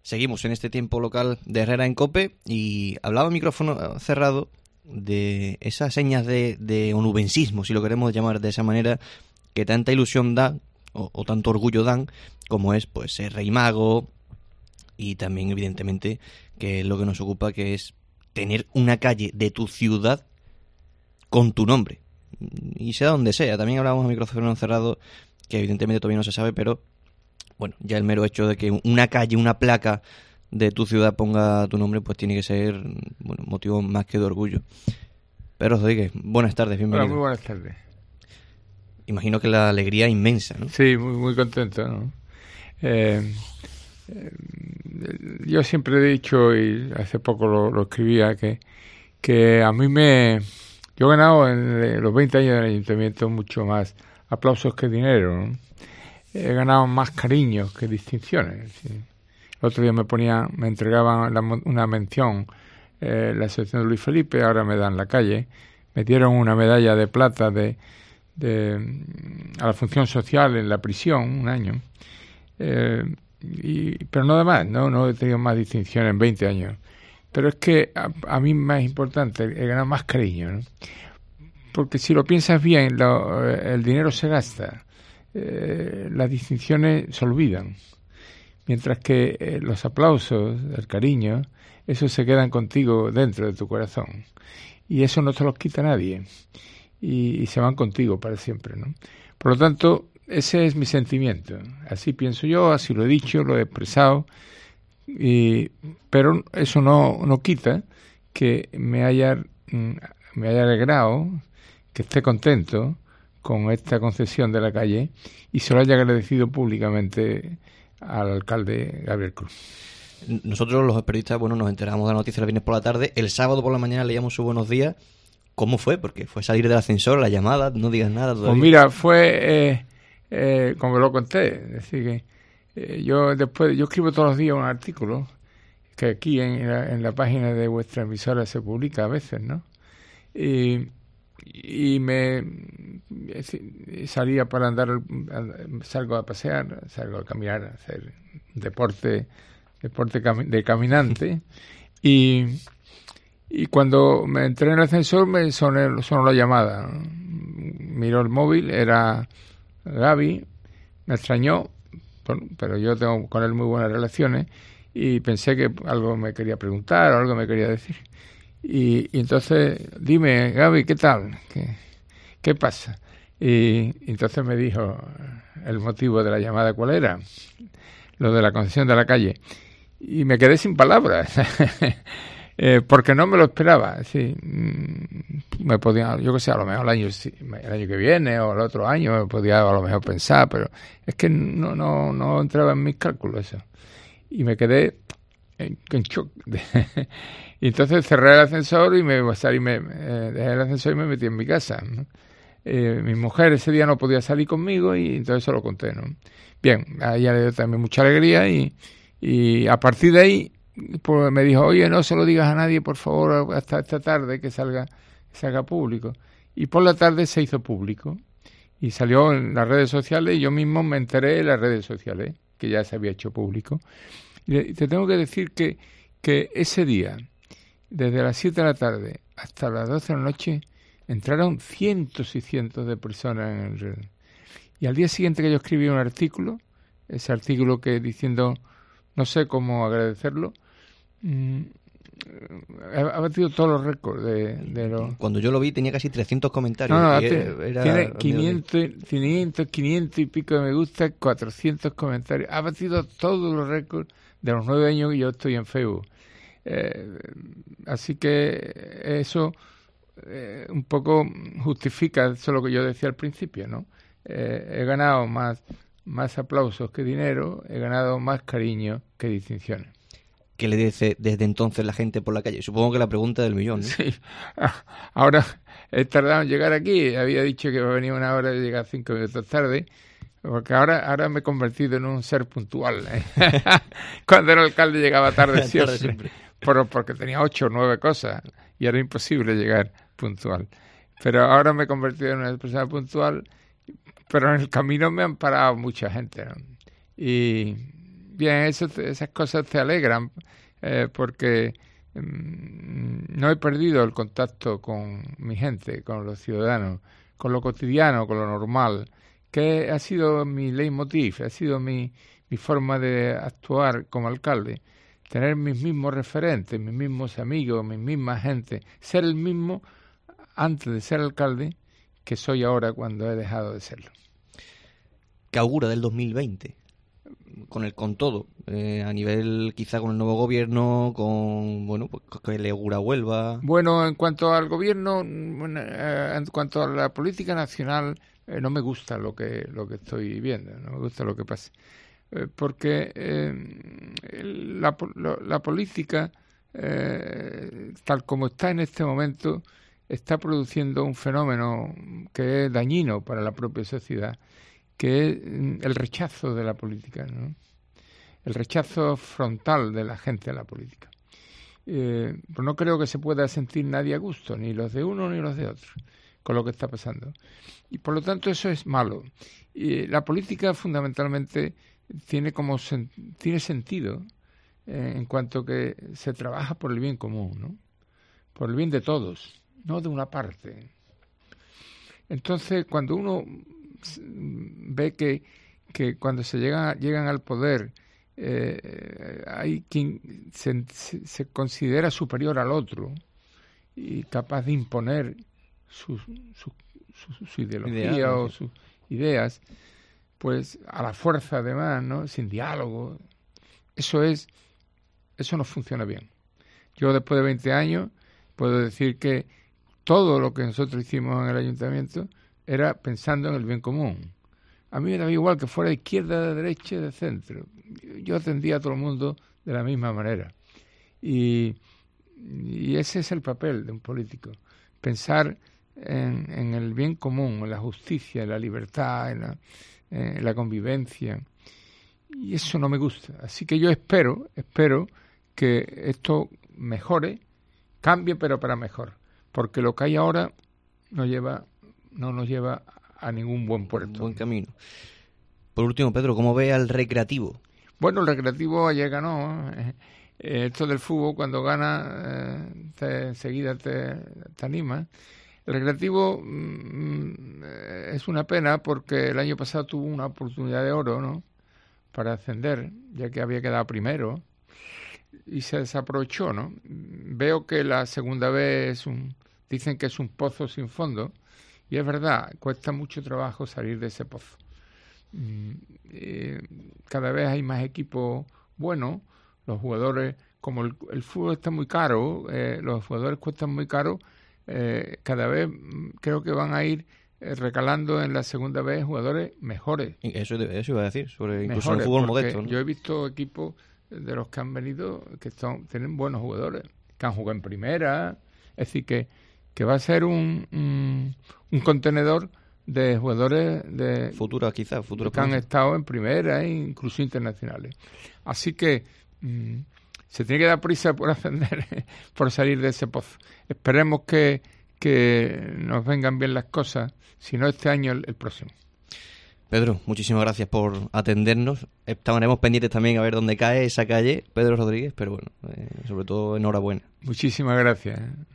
Seguimos en este tiempo local de Herrera en COPE y hablaba micrófono cerrado de esas señas de onubensismo, si lo queremos llamar de esa manera, que tanta ilusión dan o tanto orgullo dan, como es pues ser rey mago, y también evidentemente que es lo que nos ocupa, que es tener una calle de tu ciudad con tu nombre, y sea donde sea. También hablábamos a micrófono cerrado, que evidentemente todavía no se sabe, pero bueno, ya el mero hecho de que una calle, una placa de tu ciudad ponga tu nombre, pues tiene que ser, bueno, motivo más que de orgullo. Pedro Rodríguez, buenas tardes, bienvenido. Hola, muy buenas tardes. Imagino que la alegría es inmensa, ¿no? Sí, muy contento, ¿no? Yo siempre he dicho, y hace poco lo escribía, que a mí yo he ganado en los 20 años del ayuntamiento mucho más aplausos que dinero, ¿no? He ganado más cariños que distinciones. ¿Sí? El otro día me entregaban una mención, la asociación de Luis Felipe, ahora me dan la calle. Me dieron una medalla de plata a la función social en la prisión, un año. Pero no de más, no he tenido más distinciones en 20 años. Pero es que a mí más importante, he ganado más cariño, ¿no? Porque si lo piensas bien, el dinero se gasta. Las distinciones se olvidan, mientras que los aplausos, el cariño, esos se quedan contigo dentro de tu corazón, y eso no te los quita nadie, y se van contigo para siempre, ¿no? Por lo tanto, ese es mi sentimiento, así pienso yo, así lo he dicho, lo he expresado, pero eso no quita que me haya alegrado, que esté contento con esta concesión de la calle, y se lo haya agradecido públicamente al alcalde Gabriel Cruz. Nosotros los periodistas, bueno, nos enteramos de la noticia el viernes por la tarde, el sábado por la mañana leíamos su buenos días. ¿Cómo fue? Porque fue salir del ascensor, la llamada, no digas nada todavía. Pues mira, fue como lo conté, es decir que yo escribo todos los días un artículo que aquí en la página de vuestra emisora se publica a veces, ¿no? Y me salía para salgo a pasear, salgo a caminar, a hacer deporte de caminante, y cuando me entré en el ascensor me sonó la llamada, ¿no? Miró el móvil, era Gaby, me extrañó, pero yo tengo con él muy buenas relaciones, y pensé que algo me quería preguntar o algo me quería decir. Y entonces, dime, Gaby, ¿qué tal? ¿Qué pasa? Y entonces me dijo el motivo de la llamada, ¿cuál era? Lo de la concesión de la calle. Y me quedé sin palabras, porque no me lo esperaba. Sí, me podía, yo qué sé, a lo mejor el año que viene o el otro año me podía a lo mejor pensar, pero es que no entraba en mis cálculos eso. Y me quedé en shock. Y entonces cerré el ascensor y dejé el ascensor y me metí en mi casa, ¿no? Mi mujer ese día no podía salir conmigo, y entonces se lo conté, ¿no? Bien, a ella le dio también mucha alegría, y a partir de ahí pues me dijo, oye, no se lo digas a nadie, por favor, hasta esta tarde que salga público. Y por la tarde se hizo público y salió en las redes sociales, y yo mismo me enteré en las redes sociales que ya se había hecho público. Y te tengo que decir que ese día, desde las 7 de la tarde hasta las 12 de la noche, entraron cientos y cientos de personas en el red. Y al día siguiente que yo escribí un artículo, ese artículo que diciendo, no sé cómo agradecerlo, ha batido todos los récords de los... Cuando yo lo vi tenía casi 300 comentarios. Tiene 500 y pico de me gusta, 400 comentarios. Ha batido todos los récords de los 9 años que yo estoy en Facebook. Así que eso un poco justifica eso lo que yo decía al principio, ¿no? He ganado más aplausos que dinero, he ganado más cariño que distinciones. ¿Qué le dice desde entonces la gente por la calle? Supongo que la pregunta del millón, ¿no? Sí. Ahora he tardado en llegar aquí. Había dicho que venía una hora y llegar 5 minutos tarde, porque ahora me he convertido en un ser puntual, ¿eh? Cuando era alcalde llegaba tarde siempre. Porque tenía 8 o 9 cosas y era imposible llegar puntual. Pero ahora me he convertido en una persona puntual, pero en el camino me han parado mucha gente, ¿no? Y bien, esas cosas te alegran, porque no he perdido el contacto con mi gente, con los ciudadanos, con lo cotidiano, con lo normal, que ha sido mi leitmotiv, ha sido mi forma de actuar como alcalde, tener mis mismos referentes, mis mismos amigos, mis mismas gente, ser el mismo antes de ser alcalde que soy ahora cuando he dejado de serlo. ¿Qué augura del 2020? Con todo, a nivel quizá con el nuevo gobierno, con, bueno, pues que le augura Huelva. Bueno, en cuanto al gobierno, en cuanto a la política nacional, no me gusta lo que estoy viendo, no me gusta lo que pasa. Porque la política, tal como está en este momento, está produciendo un fenómeno que es dañino para la propia sociedad, que es el rechazo de la política, ¿no? El rechazo frontal de la gente a la política. Pues no creo que se pueda sentir nadie a gusto, ni los de uno ni los de otro, con lo que está pasando. Y por lo tanto eso es malo. Y la política fundamentalmente tiene sentido en cuanto que se trabaja por el bien común, ¿no? Por el bien de todos, no de una parte. Entonces, cuando uno ve que cuando se llegan al poder hay quien se considera superior al otro y capaz de imponer su ideología o sus ideas, pues a la fuerza además, ¿no? Sin diálogo. Eso no funciona bien. Yo después de 20 años puedo decir que todo lo que nosotros hicimos en el ayuntamiento era pensando en el bien común. A mí me daba igual que fuera de izquierda, de derecha, de centro. Yo atendía a todo el mundo de la misma manera. Y ese es el papel de un político. Pensar en el bien común, en la justicia, en la libertad, en la convivencia. Y eso no me gusta. Así que yo espero que esto mejore, cambie, pero para mejor. Porque lo que hay ahora no nos lleva a ningún buen puerto. Buen camino. Por último, Pedro, ¿cómo ve al Recreativo? Bueno, el Recreativo ayer ganó. Esto del fútbol, cuando gana, enseguida te anima. El Recreativo es una pena porque el año pasado tuvo una oportunidad de oro, ¿no?, para ascender, ya que había quedado primero, y se desaprovechó, ¿no? Veo que la segunda vez dicen que es un pozo sin fondo, y es verdad, cuesta mucho trabajo salir de ese pozo. Cada vez hay más equipos buenos, los jugadores, como el fútbol está muy caro, los jugadores cuestan muy caro, cada vez creo que van a ir recalando en la segunda vez jugadores mejores. Eso iba a decir, sobre incluso el fútbol modesto, ¿no? Yo he visto equipos de los que han venido que tienen buenos jugadores, que han jugado en primera, es decir, que va a ser un contenedor de jugadores de futuros que han estado en primera e incluso internacionales. Así que se tiene que dar prisa por ascender, por salir de ese pozo. Esperemos que nos vengan bien las cosas, si no este año, el próximo. Pedro, muchísimas gracias por atendernos. Estaremos pendientes también a ver dónde cae esa calle, Pedro Rodríguez, pero bueno, sobre todo enhorabuena. Muchísimas gracias.